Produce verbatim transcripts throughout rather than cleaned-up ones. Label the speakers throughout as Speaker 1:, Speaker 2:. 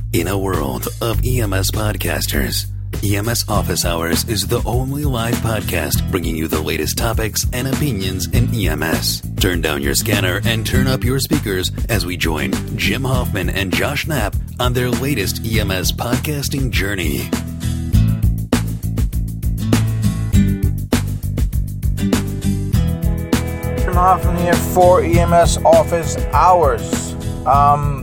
Speaker 1: In a world of E M S podcasters, E M S Office Hours is the only live podcast bringing you the latest topics and opinions in E M S. Turn down your scanner and turn up your speakers as we join Jim Hoffman and Josh Knapp on their latest E M S podcasting journey.
Speaker 2: Jim Hoffman here for E M S Office Hours. Um...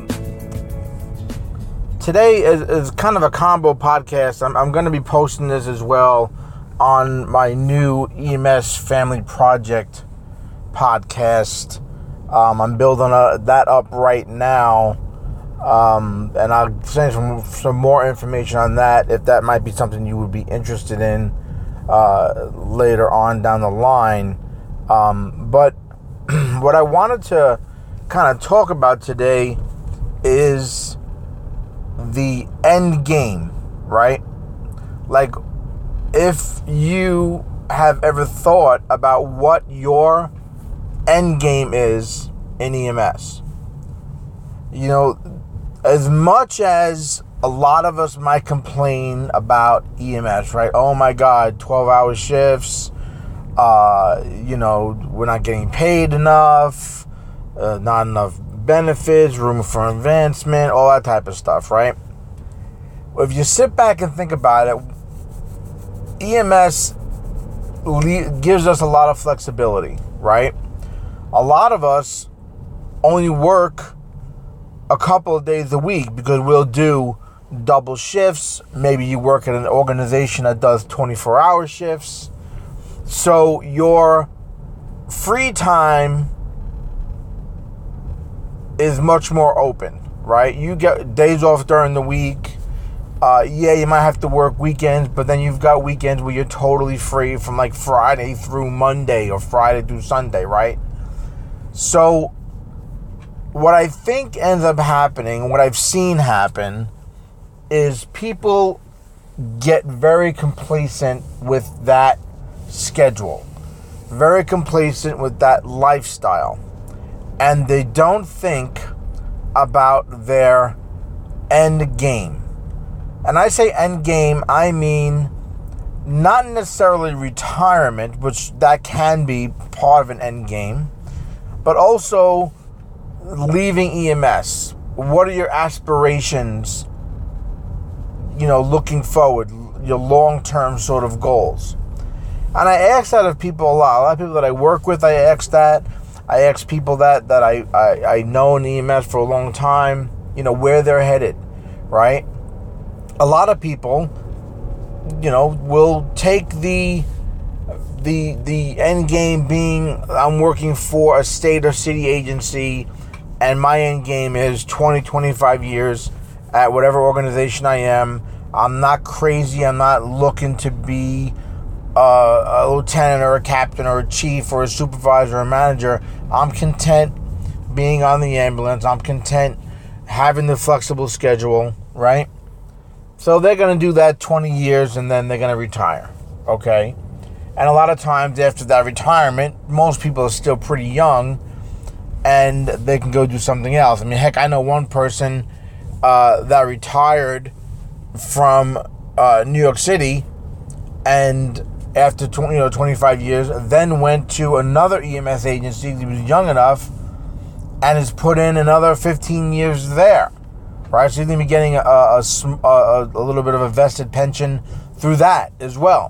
Speaker 2: Today is, is kind of a combo podcast. I'm, I'm going to be posting this as well on my new E M S Family Project podcast. Um, I'm building a, that up right now, um, and I'll send some, some more information on that if that might be something you would be interested in uh, later on down the line. Um, but what I wanted to kind of talk about today is the end game, right? Like, if you have ever thought about what your end game is in E M S. You know, as much as a lot of us might complain about E M S, right? Oh my God, twelve-hour shifts, uh, you know, we're not getting paid enough, uh, not enough benefits, room for advancement, all that type of stuff, right? Well, if you sit back and think about it, E M S le- gives us a lot of flexibility, right? A lot of us only work a couple of days a week because we'll do double shifts. Maybe you work at an organization that does twenty-four hour shifts. So your free time is much more open, right? You get days off during the week. Uh, yeah, you might have to work weekends, but then you've got weekends where you're totally free from like Friday through Monday or Friday through Sunday, right? So what I think ends up happening, what I've seen happen, is people get very complacent with that schedule, very complacent with that lifestyle. And they don't think about their end game. And I say end game, I mean not necessarily retirement, which that can be part of an end game, but also leaving E M S. What are your aspirations, you know, looking forward, your long-term sort of goals? And I ask that of people a lot. A lot of people that I work with, I ask that. I ask people that, that I, I, I know in E M S for a long time, you know, where they're headed, right? A lot of people, you know, will take the the the end game being I'm working for a state or city agency and my end game is twenty, twenty-five years at whatever organization I am. I'm not crazy. I'm not looking to be Uh, a lieutenant or a captain or a chief or a supervisor or a manager. I'm content being on the ambulance. I'm content having the flexible schedule, right? So they're going to do that twenty years and then they're going to retire, okay? And a lot of times after that retirement, most people are still pretty young and they can go do something else. I mean, heck, I know one person uh, that retired from uh, New York City and after twenty, you know, twenty-five years, then went to another E M S agency. He was young enough and has put in another fifteen years there, right? So he's going to be getting a, a, a, a little bit of a vested pension through that as well.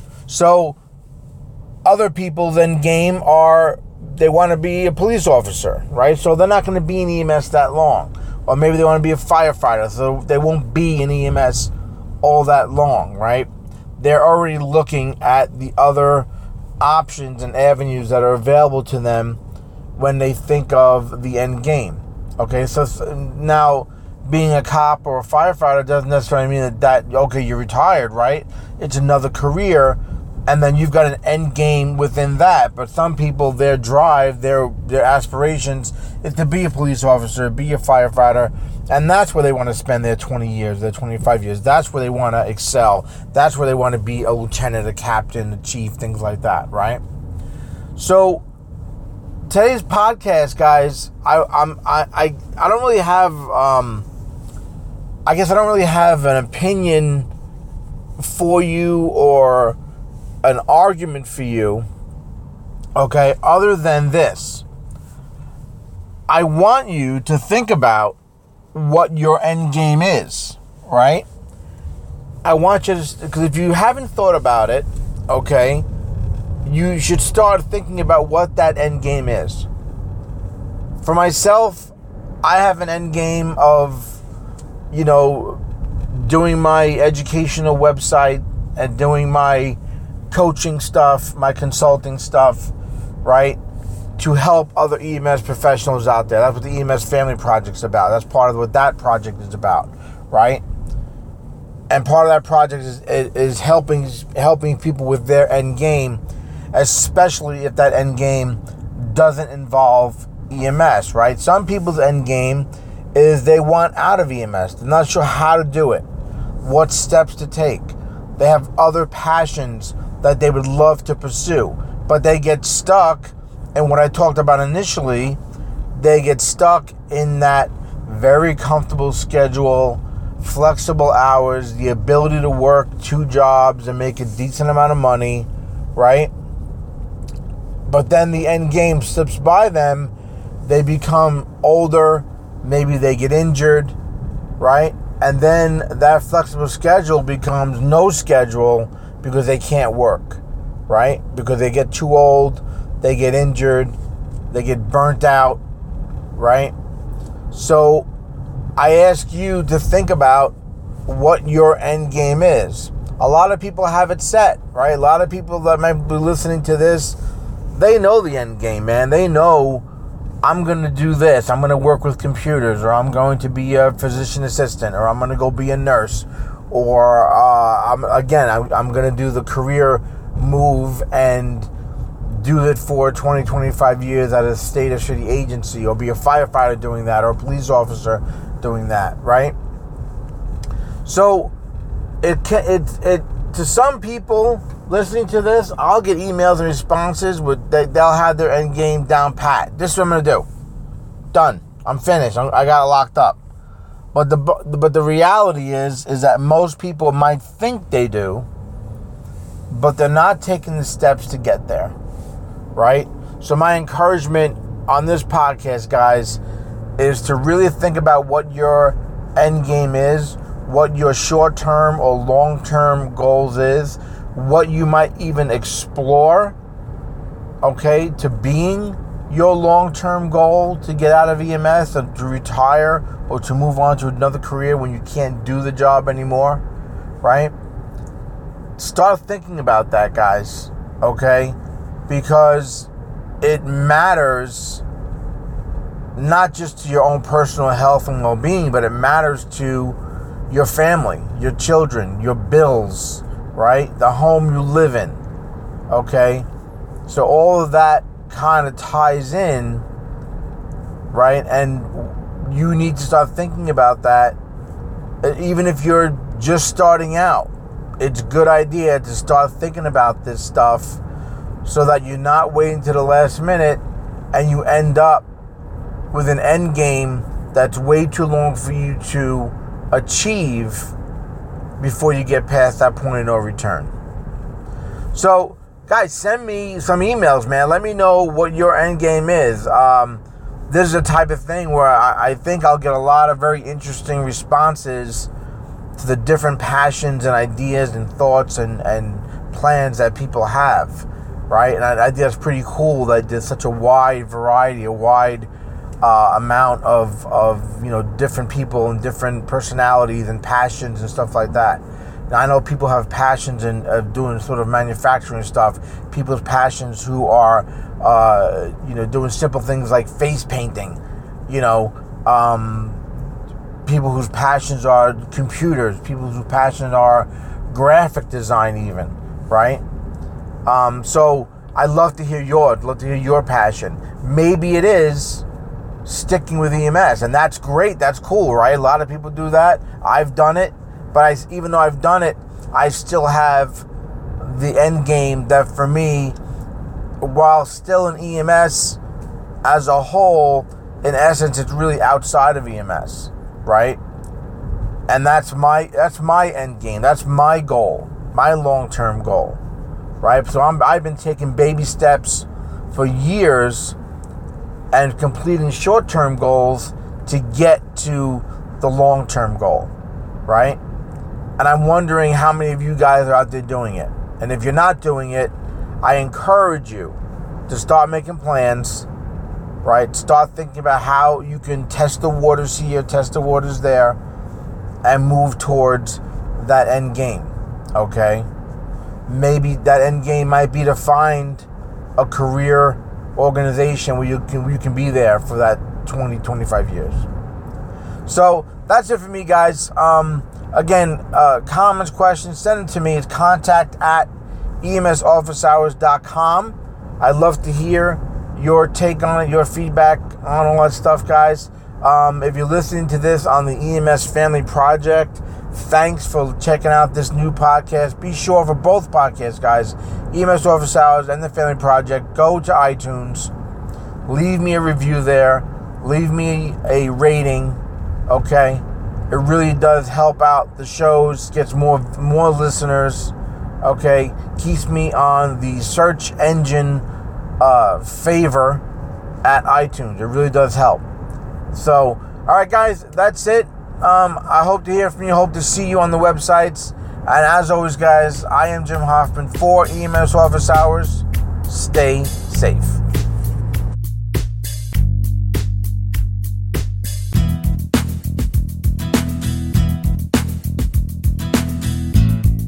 Speaker 2: So other people's end game are, they want to be a police officer, right? So they're not going to be in E M S that long. Or maybe they want to be a firefighter, so they won't be in E M S all that long, right? They're already looking at the other options and avenues that are available to them when they think of the end game. Okay, so now being a cop or a firefighter doesn't necessarily mean that, that okay, you're retired, right? It's another career, and then you've got an end game within that. But some people, their drive, their their aspirations is to be a police officer, be a firefighter, and that's where they want to spend their twenty years, their twenty-five years. That's where they want to excel. That's where they want to be a lieutenant, a captain, a chief, things like that, right? So today's podcast, guys, I I'm I I, I don't really have um I guess I don't really have an opinion for you or an argument for you, okay, other than this. I want you to think about what your end game is, right? I want you to, because if you haven't thought about it, okay, you should start thinking about what that end game is. For myself, I have an end game of, you know, doing my educational website and doing my coaching stuff, my consulting stuff, right? To help other E M S professionals out there. That's what the E M S Family Project's about. That's part of what that project is about, right? And part of that project is, is helping helping people with their end game, especially if that end game doesn't involve E M S, right? Some people's end game is they want out of E M S. They're not sure how to do it, what steps to take. They have other passions that they would love to pursue, but they get stuck. And what I talked about initially, they get stuck in that very comfortable schedule, flexible hours, the ability to work two jobs and make a decent amount of money, right? But then the end game slips by them. They become older. Maybe they get injured, right? And then that flexible schedule becomes no schedule because they can't work, right? Because they get too old, they get injured, they get burnt out, right? So I ask you to think about what your end game is. A lot of people have it set, right? A lot of people that might be listening to this, they know the end game, man. They know, I'm going to do this. I'm going to work with computers, or I'm going to be a physician assistant, or I'm going to go be a nurse, or uh, I'm, again, I'm, I'm going to do the career move and do it for twenty, twenty-five years at a state or city agency, or be a firefighter doing that, or a police officer doing that, right? So it can, it it to some people listening to this, I'll get emails and responses with they, they'll have their end game down pat. This is what I'm gonna do. Done. I'm finished. I'm, I got it locked up. But the but the reality is is that most people might think they do, but they're not taking the steps to get there, right? So my encouragement on this podcast, guys, is to really think about what your end game is, what your short-term or long-term goals is, what you might even explore, okay, to being your long-term goal to get out of E M S, or to retire, or to move on to another career when you can't do the job anymore, right? Start thinking about that, guys, okay? Because it matters not just to your own personal health and well-being, but it matters to your family, your children, your bills, right? The home you live in, okay? So all of that kind of ties in, right? And you need to start thinking about that. Even if you're just starting out, it's a good idea to start thinking about this stuff so that you're not waiting to the last minute and you end up with an end game that's way too long for you to achieve before you get past that point of no return. So, guys, send me some emails, man. Let me know what your end game is. Um, this is the type of thing where I, I think I'll get a lot of very interesting responses to the different passions and ideas and thoughts and, and plans that people have, right? And I, I think that's pretty cool that there's such a wide variety, a wide uh, amount of, of, you know, different people and different personalities and passions and stuff like that. Now, I know people have passions in uh, doing sort of manufacturing stuff. People's passions who are, uh, you know, doing simple things like face painting. You know, um, people whose passions are computers. People whose passions are graphic design, even, right? Um, so I'd love to hear yours. Love to hear your passion. Maybe it is sticking with E M S, and that's great. That's cool, right? A lot of people do that. I've done it. But I, even though I've done it, I still have the end game that for me, while still in E M S as a whole, in essence, it's really outside of E M S, right? And that's my that's my end game. That's my goal, my long-term goal, right? So I'm I've been taking baby steps for years and completing short-term goals to get to the long-term goal, right? And I'm wondering how many of you guys are out there doing it. And if you're not doing it, I encourage you to start making plans, right? Start thinking about how you can test the waters here, test the waters there, and move towards that end game, okay? Maybe that end game might be to find a career organization where you can where you can be there for that twenty, twenty-five years. So that's it for me, guys. Um, again, uh, comments, questions, send them to me. It's contact at E M S office hours dot com. I'd love to hear your take on it, your feedback on all that stuff, guys. Um, if you're listening to this on the E M S Family Project, thanks for checking out this new podcast. Be sure for both podcasts, guys, E M S Office Hours and the Family Project, go to iTunes, leave me a review there, leave me a rating, okay? It really does help out the shows, gets more more listeners, okay? Keeps me on the search engine uh, favor at iTunes. It really does help. So, all right, guys, that's it. Um, I hope to hear from you. Hope to see you on the websites. And as always, guys, I am Jim Hoffman for E M S Office Hours. Stay safe.